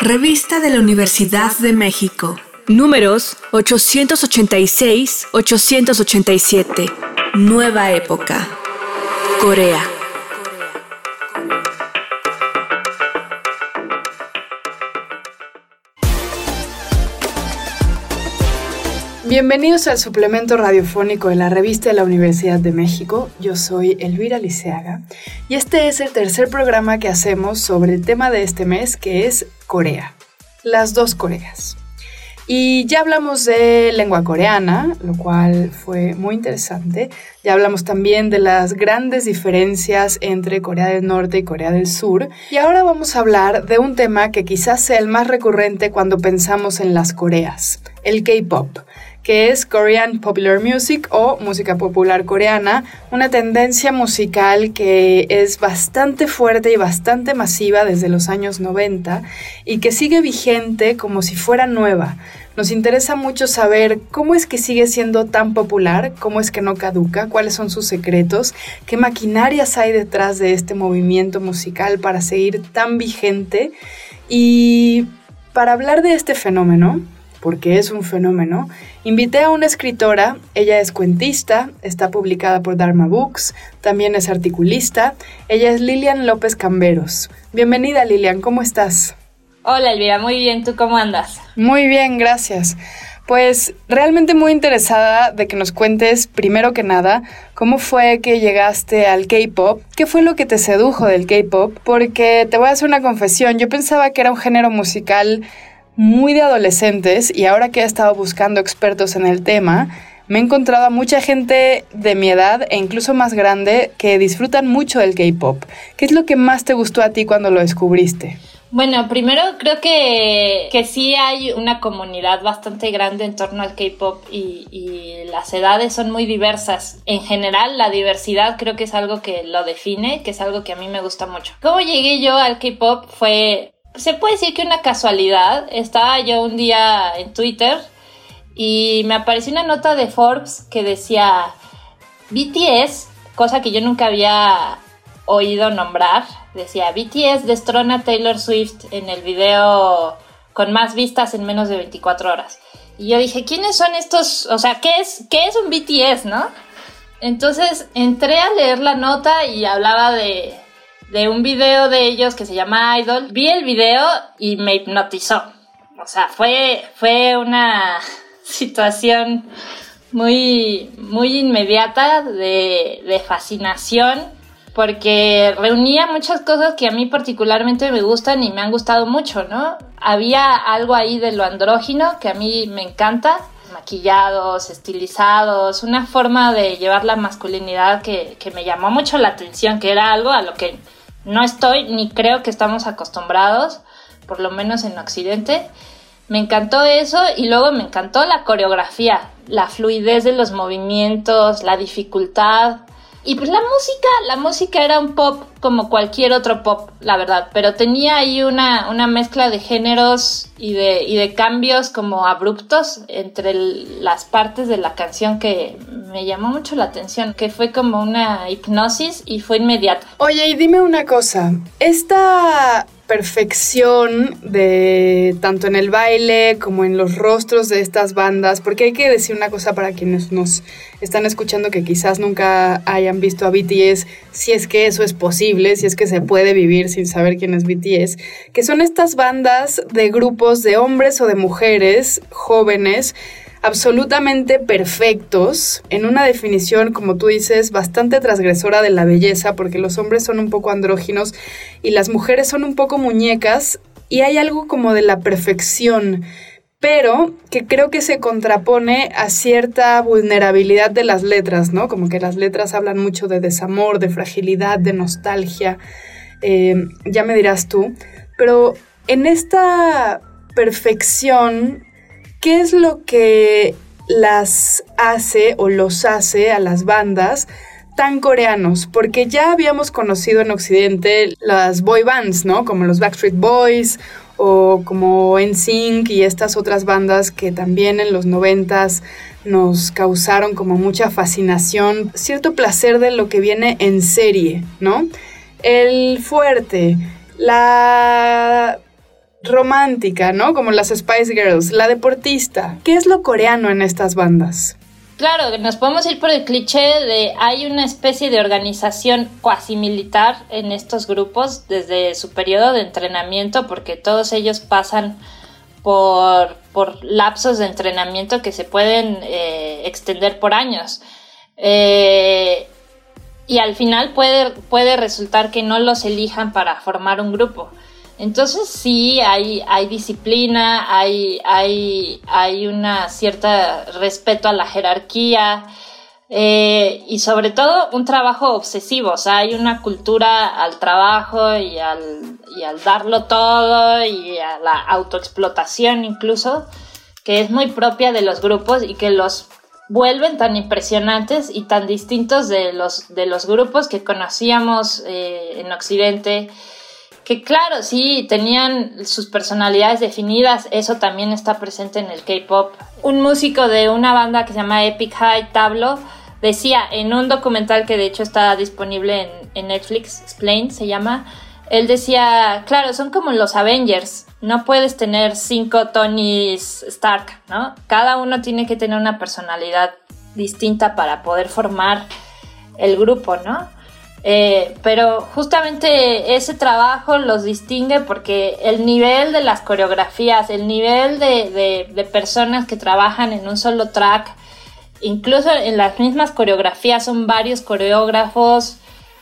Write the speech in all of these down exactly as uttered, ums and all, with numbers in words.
Revista de la Universidad de México. Números ochocientos ochenta y seis a ochocientos ochenta y siete. Nueva época. Corea. Bienvenidos al suplemento radiofónico de la Revista de la Universidad de México. Yo soy Elvira Liceaga y este es el tercer programa que hacemos sobre el tema de este mes, que es Corea, las dos Coreas. Y ya hablamos de lengua coreana, lo cual fue muy interesante. Ya hablamos también de las grandes diferencias entre Corea del Norte y Corea del Sur. Y ahora vamos a hablar de un tema que quizás sea el más recurrente cuando pensamos en las Coreas, el K-pop, que es Korean Popular Music o música popular coreana, una tendencia musical que es bastante fuerte y bastante masiva desde los años noventa y que sigue vigente como si fuera nueva. Nos interesa mucho saber cómo es que sigue siendo tan popular, cómo es que no caduca, cuáles son sus secretos, qué maquinarias hay detrás de este movimiento musical para seguir tan vigente. Y para hablar de este fenómeno, porque es un fenómeno, invité a una escritora. Ella es cuentista, está publicada por Dharma Books, también es articulista. Ella es Lilian López Camberos. Bienvenida, Lilian, ¿cómo estás? Hola, Elvira, muy bien, ¿tú cómo andas? Muy bien, gracias. Pues realmente muy interesada de que nos cuentes, primero que nada, cómo fue que llegaste al K-pop, qué fue lo que te sedujo del K-pop, porque te voy a hacer una confesión, yo pensaba que era un género musical muy de adolescentes y ahora que he estado buscando expertos en el tema, me he encontrado a mucha gente de mi edad e incluso más grande que disfrutan mucho del K-pop. ¿Qué es lo que más te gustó a ti cuando lo descubriste? Bueno, primero creo que, que sí hay una comunidad bastante grande en torno al K-pop y, y las edades son muy diversas. En general, la diversidad creo que es algo que lo define, que es algo que a mí me gusta mucho. ¿Cómo llegué yo al K-pop? Fue... Se puede decir que una casualidad. Estaba yo un día en Twitter y me apareció una nota de Forbes que decía B T S, cosa que yo nunca había oído nombrar. Decía, B T S destrona a Taylor Swift en el video con más vistas en menos de veinticuatro horas. Y yo dije, ¿quiénes son estos? O sea, ¿qué es, qué es un B T S, no? Entonces entré a leer la nota y hablaba de... de un video de ellos que se llama Idol. Vi el video y me hipnotizó. O sea, fue, fue una situación muy, muy inmediata de, de fascinación, porque reunía muchas cosas que a mí particularmente me gustan y me han gustado mucho, ¿no? Había algo ahí de lo andrógino que a mí me encanta. Maquillados, estilizados, una forma de llevar la masculinidad que, que me llamó mucho la atención, que era algo a lo que no estoy ni creo que estamos acostumbrados, por lo menos en Occidente. Me encantó eso y luego me encantó la coreografía, la fluidez de los movimientos, la dificultad. Y pues la música, la música era un pop como cualquier otro pop, la verdad, pero tenía ahí una, una mezcla de géneros y de, y de cambios como abruptos entre el, las partes de la canción que me llamó mucho la atención, que fue como una hipnosis y fue inmediata. Oye, y dime una cosa, esta perfección de tanto en el baile como en los rostros de estas bandas, porque hay que decir una cosa para quienes nos están escuchando que quizás nunca hayan visto a B T S, si es que eso es posible, si es que se puede vivir sin saber quién es B T S, que son estas bandas de grupos de hombres o de mujeres jóvenes absolutamente perfectos, en una definición, como tú dices, bastante transgresora de la belleza, porque los hombres son un poco andróginos y las mujeres son un poco muñecas, y hay algo como de la perfección, pero que creo que se contrapone a cierta vulnerabilidad de las letras, ¿no? Como que las letras hablan mucho de desamor, de fragilidad, de nostalgia, eh, ya me dirás tú, pero en esta perfección, ¿qué es lo que las hace o los hace a las bandas tan coreanos? Porque ya habíamos conocido en Occidente las boy bands, ¿no? Como los Backstreet Boys o como N Sync y estas otras bandas que también en los noventas nos causaron como mucha fascinación, cierto placer de lo que viene en serie, ¿no? El fuerte, la romántica, ¿no? Como las Spice Girls, la deportista. ¿Qué es lo coreano en estas bandas? Claro, nos podemos ir por el cliché de hay una especie de organización cuasi militar en estos grupos desde su periodo de entrenamiento, porque todos ellos pasan por, por lapsos de entrenamiento que se pueden eh, extender por años. Eh, y al final puede, puede resultar que no los elijan para formar un grupo. Entonces sí, hay, hay disciplina, hay, hay, hay una cierta respeto a la jerarquía eh, y sobre todo un trabajo obsesivo. O sea, hay una cultura al trabajo y al, y al darlo todo y a la autoexplotación incluso, que es muy propia de los grupos y que los vuelven tan impresionantes y tan distintos de los, de los grupos que conocíamos eh, en Occidente. Que claro, sí, tenían sus personalidades definidas, eso también está presente en el K-pop. Un músico de una banda que se llama Epic High, Tablo, decía en un documental que de hecho está disponible en, en Netflix, Explained se llama, él decía, claro, son como los Avengers, no puedes tener cinco Tonys Stark, ¿no? Cada uno tiene que tener una personalidad distinta para poder formar el grupo, ¿no? Eh, pero justamente ese trabajo los distingue porque el nivel de las coreografías, el nivel de, de, de personas que trabajan en un solo track, incluso en las mismas coreografías son varios coreógrafos,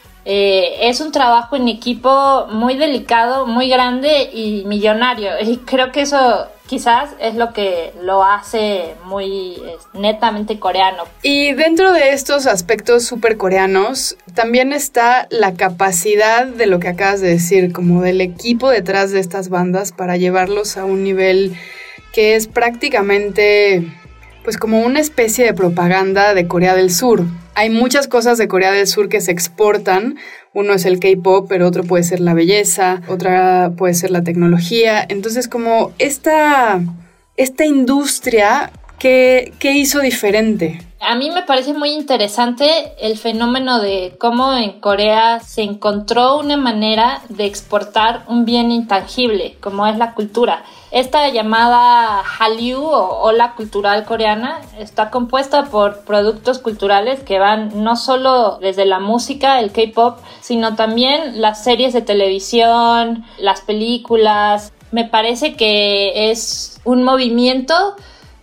eh, es un trabajo en equipo muy delicado, muy grande y millonario, y creo que eso quizás es lo que lo hace muy eh, netamente coreano. Y dentro de estos aspectos súper coreanos, también está la capacidad de lo que acabas de decir, como del equipo detrás de estas bandas para llevarlos a un nivel que es prácticamente pues como una especie de propaganda de Corea del Sur. Hay muchas cosas de Corea del Sur que se exportan. Uno es el K-pop, pero otro puede ser la belleza, otra puede ser la tecnología. Entonces, como esta, esta industria, ¿qué, qué hizo diferente? A mí me parece muy interesante el fenómeno de cómo en Corea se encontró una manera de exportar un bien intangible, como es la cultura. Esta llamada Hallyu o ola cultural coreana está compuesta por productos culturales que van no solo desde la música, el K-pop, sino también las series de televisión, las películas. Me parece que es un movimiento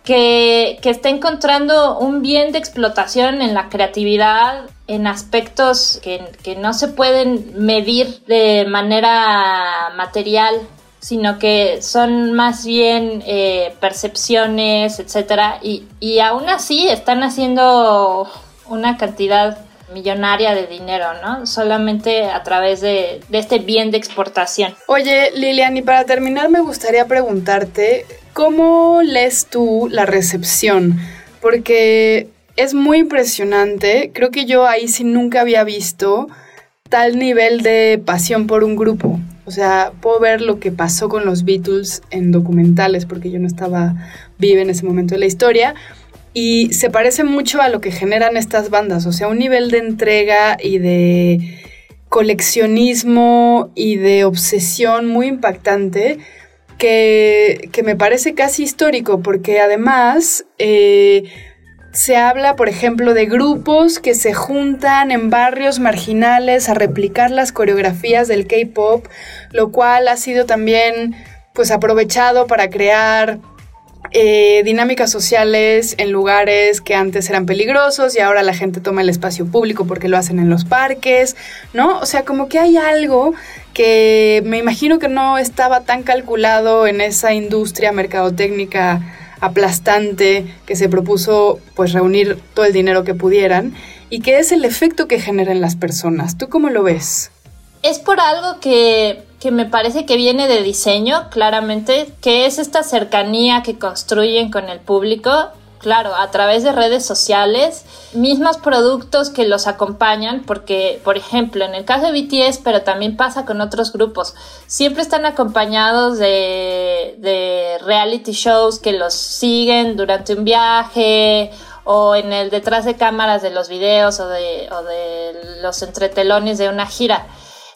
que, que está encontrando un bien de explotación en la creatividad, en aspectos que, que no se pueden medir de manera material, sino que son más bien eh, percepciones, etcétera, y, y aún así están haciendo una cantidad millonaria de dinero, ¿no? Solamente a través de, de este bien de exportación. Oye, Lilian, y para terminar me gustaría preguntarte, ¿cómo lees tú la recepción? Porque es muy impresionante, creo que yo ahí sí nunca había visto tal nivel de pasión por un grupo. O sea, puedo ver lo que pasó con los Beatles en documentales, porque yo no estaba viva en ese momento de la historia, y se parece mucho a lo que generan estas bandas, o sea, un nivel de entrega y de coleccionismo y de obsesión muy impactante que, que me parece casi histórico, porque además eh, se habla, por ejemplo, de grupos que se juntan en barrios marginales a replicar las coreografías del K-pop, lo cual ha sido también pues aprovechado para crear Eh, dinámicas sociales en lugares que antes eran peligrosos y ahora la gente toma el espacio público porque lo hacen en los parques, ¿no? O sea, como que hay algo que me imagino que no estaba tan calculado en esa industria mercadotécnica aplastante que se propuso pues reunir todo el dinero que pudieran, y que es el efecto que genera en las personas. ¿Tú cómo lo ves? Es por algo que, que me parece que viene de diseño, claramente, que es esta cercanía que construyen con el público, claro, a través de redes sociales, mismos productos que los acompañan, porque, por ejemplo, en el caso de B T S, pero también pasa con otros grupos, siempre están acompañados de, de reality shows que los siguen durante un viaje, o en el detrás de cámaras de los videos o de, o de los entretelones de una gira.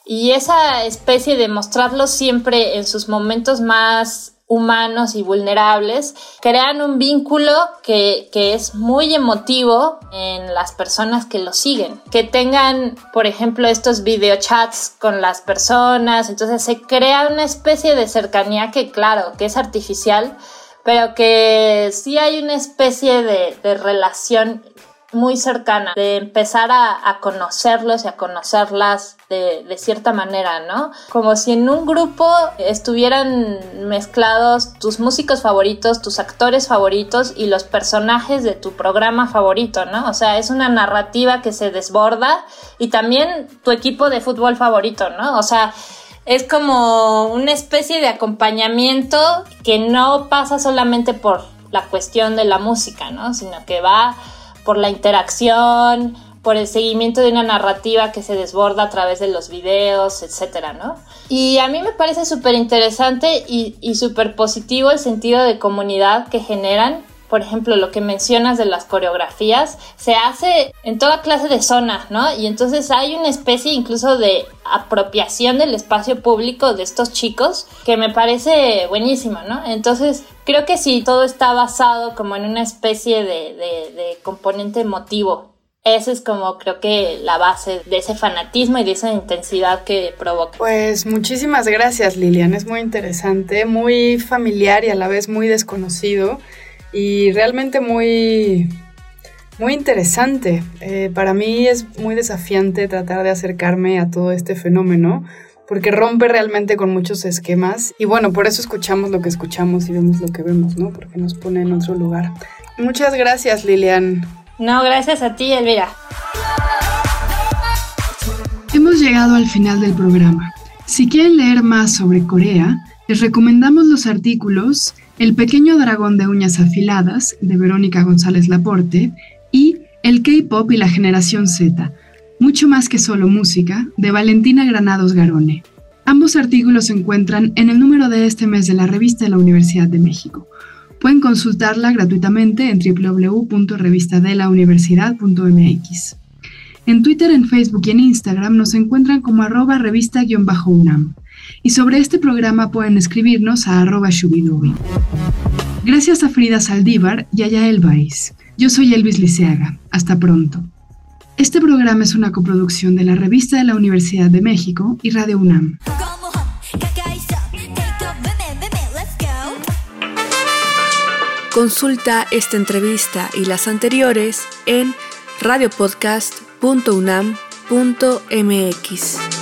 y esa especie de mostrarlos siempre en sus momentos más humanos y vulnerables, crean un vínculo que, que es muy emotivo en las personas que lo siguen. Que tengan, por ejemplo, estos videochats con las personas, entonces se crea una especie de cercanía que, claro, que es artificial, pero que sí hay una especie de, de relación muy cercana, de empezar a, a conocerlos y a conocerlas de, de cierta manera, ¿no? Como si en un grupo estuvieran mezclados tus músicos favoritos, tus actores favoritos y los personajes de tu programa favorito, ¿no? O sea, es una narrativa que se desborda, y también tu equipo de fútbol favorito, ¿no? O sea, es como una especie de acompañamiento que no pasa solamente por la cuestión de la música, ¿no? Sino que va por la interacción, por el seguimiento de una narrativa que se desborda a través de los videos, etcétera, ¿no? Y a mí me parece súper interesante y, y súper positivo el sentido de comunidad que generan. Por ejemplo, lo que mencionas de las coreografías se hace en toda clase de zonas, ¿no? Y entonces hay una especie incluso de apropiación del espacio público de estos chicos que me parece buenísimo, ¿no? Entonces creo que sí, todo está basado como en una especie de, de, de componente emotivo. Esa es como creo que la base de ese fanatismo y de esa intensidad que provoca. Pues muchísimas gracias, Lilian. Es muy interesante, muy familiar y a la vez muy desconocido. Y realmente muy, muy interesante. Eh, para mí es muy desafiante tratar de acercarme a todo este fenómeno, porque rompe realmente con muchos esquemas. Y bueno, por eso escuchamos lo que escuchamos y vemos lo que vemos, ¿no? Porque nos pone en otro lugar. Muchas gracias, Lilian. No, gracias a ti, Elvira. Hemos llegado al final del programa. Si quieren leer más sobre Corea, les recomendamos los artículos El pequeño dragón de uñas afiladas, de Verónica González Laporte, y El K-pop y la generación Z, mucho más que solo música, de Valentina Granados Garone. Ambos artículos se encuentran en el número de este mes de la revista de la Universidad de México. Pueden consultarla gratuitamente en doble u doble u doble u punto revista de la universidad punto eme equis. En Twitter, en Facebook y en Instagram nos encuentran como arroba revista-unam. Y sobre este programa pueden escribirnos a arroba shubidubi. Gracias a Frida Saldívar y a Yael Baiz. Yo soy Elvis Liceaga. Hasta pronto. Este programa es una coproducción de la Revista de la Universidad de México y Radio UNAM. Consulta esta entrevista y las anteriores en radio podcast punto unam punto eme equis.